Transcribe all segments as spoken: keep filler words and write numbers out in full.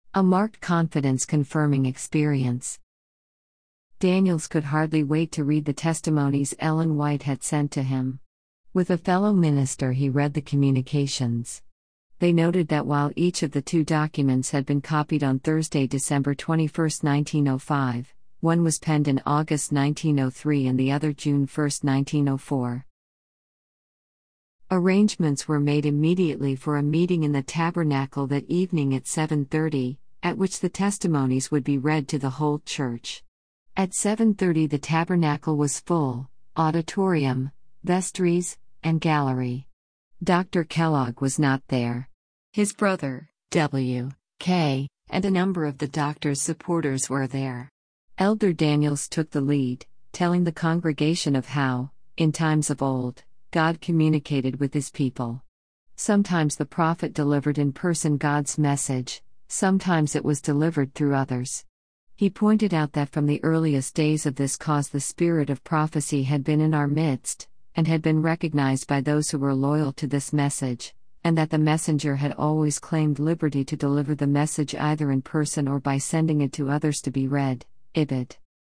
A marked confidence confirming experience. Daniels could hardly wait to read the testimonies Ellen White had sent to him. With a fellow minister, he read the communications. They noted that while each of the two documents had been copied on Thursday, December twenty-first, nineteen oh five, one was penned in August nineteen oh three and the other June first, nineteen oh four. Arrangements were made immediately for a meeting in the tabernacle that evening at seven thirty, at which the testimonies would be read to the whole church. At seven thirty the tabernacle was full, auditorium, vestries, and gallery. Doctor Kellogg was not there. His brother, W K, and a number of the doctor's supporters were there. Elder Daniels took the lead, telling the congregation of how, in times of old, God communicated with his people. Sometimes the prophet delivered in person God's message, sometimes it was delivered through others. He pointed out that from the earliest days of this cause the spirit of prophecy had been in our midst, and had been recognized by those who were loyal to this message, and that the messenger had always claimed liberty to deliver the message either in person or by sending it to others to be read. Ibid.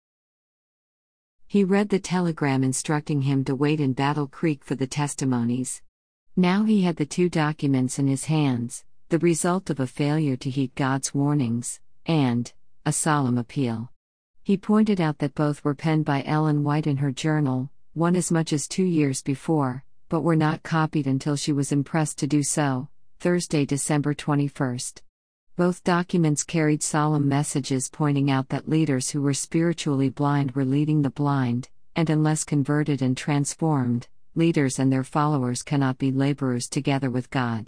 He read the telegram instructing him to wait in Battle Creek for the testimonies. Now he had the two documents in his hands, the result of a failure to heed God's warnings, and a solemn appeal. He pointed out that both were penned by Ellen White in her journal, one as much as two years before, but were not copied until she was impressed to do so, Thursday, December twenty-first. Both documents carried solemn messages pointing out that leaders who were spiritually blind were leading the blind, and unless converted and transformed, leaders and their followers cannot be laborers together with God.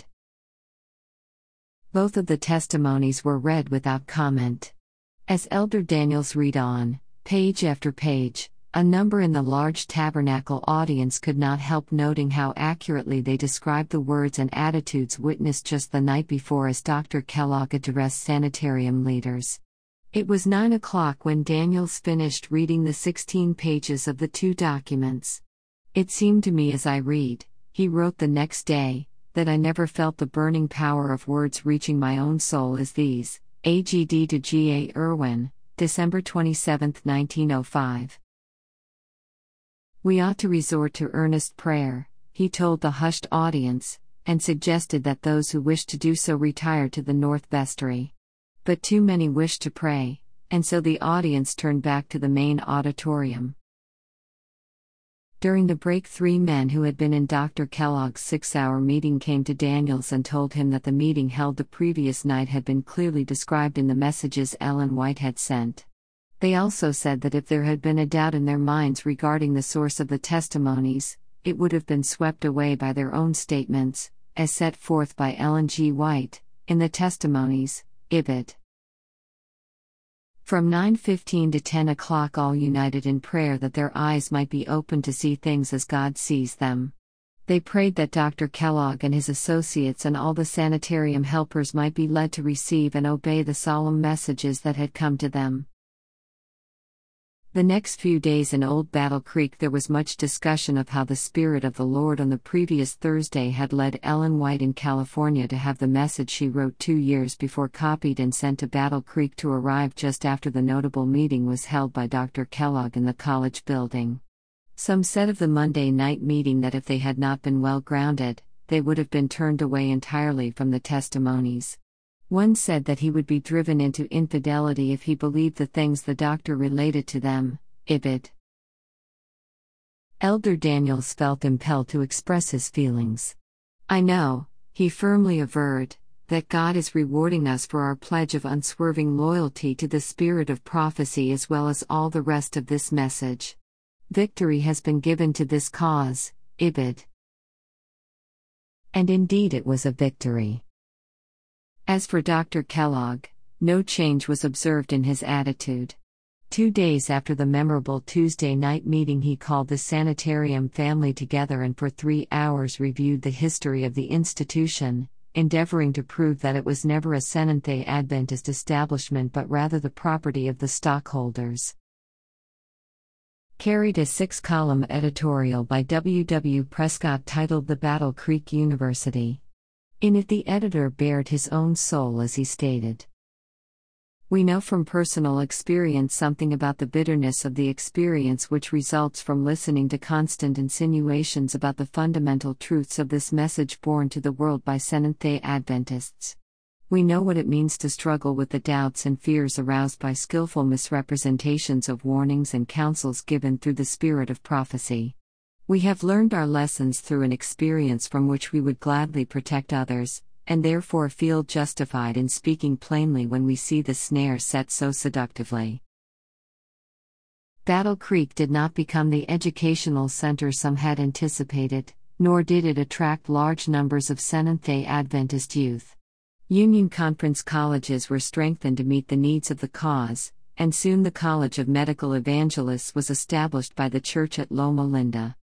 Both of the testimonies were read without comment. As Elder Daniels read on, page after page, a number in the large tabernacle audience could not help noting how accurately they described the words and attitudes witnessed just the night before as Doctor Kellogg addressed sanitarium leaders. It was nine o'clock when Daniels finished reading the sixteen pages of the two documents. It seemed to me as I read, he wrote the next day, that I never felt the burning power of words reaching my own soul as these. A G D to G A Irwin, December twenty-seventh, nineteen oh five. We ought to resort to earnest prayer, he told the hushed audience, and suggested that those who wished to do so retire to the north vestry. But too many wished to pray, and so the audience turned back to the main auditorium. During the break, three men who had been in Doctor Kellogg's six-hour meeting came to Daniels and told him that the meeting held the previous night had been clearly described in the messages Ellen White had sent. They also said that if there had been a doubt in their minds regarding the source of the testimonies, it would have been swept away by their own statements, as set forth by Ellen G. White, in the testimonies. Ibid. From nine fifteen to ten o'clock all united in prayer that their eyes might be opened to see things as God sees them. They prayed that Doctor Kellogg and his associates and all the sanitarium helpers might be led to receive and obey the solemn messages that had come to them. The next few days in Old Battle Creek there was much discussion of how the Spirit of the Lord on the previous Thursday had led Ellen White in California to have the message she wrote two years before copied and sent to Battle Creek to arrive just after the notable meeting was held by Doctor Kellogg in the college building. Some said of the Monday night meeting that if they had not been well grounded, they would have been turned away entirely from the testimonies. One said that he would be driven into infidelity if he believed the things the doctor related to them. Ibid. Elder Daniels felt impelled to express his feelings. I know, he firmly averred, that God is rewarding us for our pledge of unswerving loyalty to the spirit of prophecy as well as all the rest of this message. Victory has been given to this cause. Ibid. And indeed it was a victory. As for Doctor Kellogg, no change was observed in his attitude. Two days after the memorable Tuesday night meeting he called the sanitarium family together and for three hours reviewed the history of the institution, endeavoring to prove that it was never a Seventh-day Adventist establishment but rather the property of the stockholders. Carried a six-column editorial by W. W. Prescott titled The Battle Creek University. In it the editor bared his own soul as he stated, We know from personal experience something about the bitterness of the experience which results from listening to constant insinuations about the fundamental truths of this message borne to the world by Seventh-day Adventists. We know what it means to struggle with the doubts and fears aroused by skillful misrepresentations of warnings and counsels given through the spirit of prophecy. We have learned our lessons through an experience from which we would gladly protect others, and therefore feel justified in speaking plainly when we see the snare set so seductively. Battle Creek did not become the educational center some had anticipated, nor did it attract large numbers of Seventh-day Adventist youth. Union Conference colleges were strengthened to meet the needs of the cause, and soon the College of Medical Evangelists was established by the church at Loma Linda.